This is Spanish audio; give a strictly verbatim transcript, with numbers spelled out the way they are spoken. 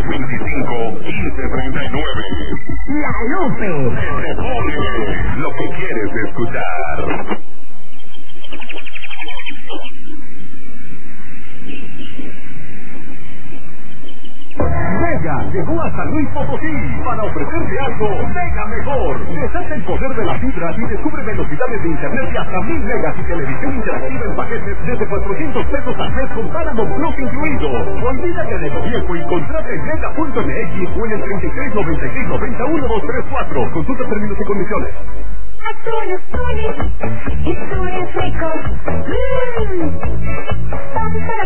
veinticinco, quince treinta y nueve. La Lupe. Te pone lo que quieres escuchar. Mega llegó a San Luis Potosí para ofrecerte algo mega mejor. Deshace el poder de la fibra y descubre velocidades de internet de hasta mil megas y televisión interactiva en paquetes desde cuatrocientos pesos al mes con Paramount Plus incluido. Olvídate de lo viejo y contrata en mega punto m x o en el treinta y tres noventa y seis noventa uno dos tres cuatro. Consulta términos y condiciones. Atunes, tunes y tunes ricos. Mmm. Vamos para